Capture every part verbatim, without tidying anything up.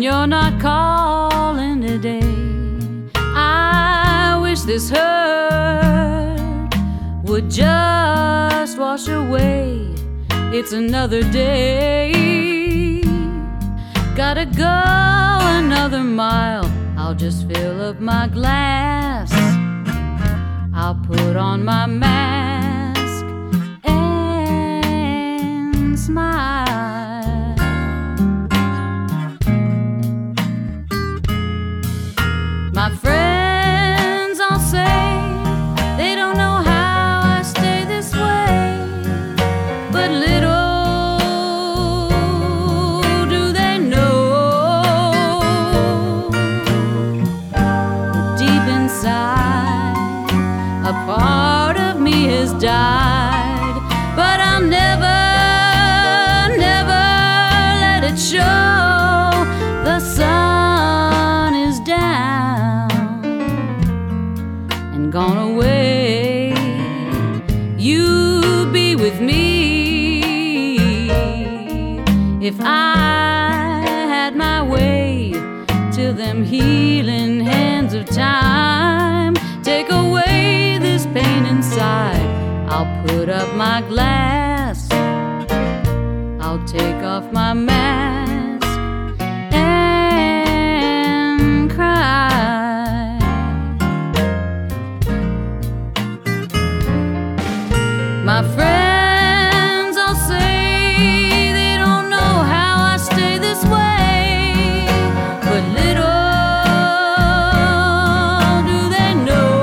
when you're not calling today. I wish this hurt would just wash away. It's another day. Gotta go another mile. I'll just fill up my glass. I'll put on my mask and smile. My friends all say they don't know how I stay this way, but little do they know that deep inside a part of me has died. But I'll never, never let it show. The sun is down and gone away. You'd be with me if I had my way, till them healing hands of time take away this pain inside. I'll put up my glass, I'll take off my mask and cry. My friends all say they don't know how I stay this way, but little do they know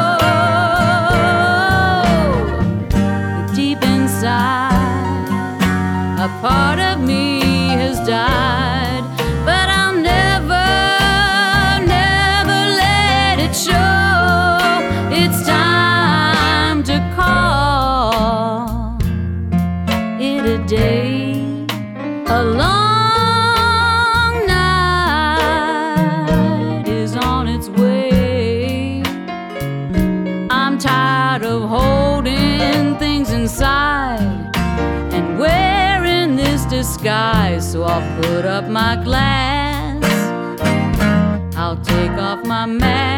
that deep inside a part of me has died. But I'll never, never let it show. It's time to call it a day. A long night is on its way. I'm tired of holding things inside and wearing this disguise. So I'll put up my glass, I'll take off my mask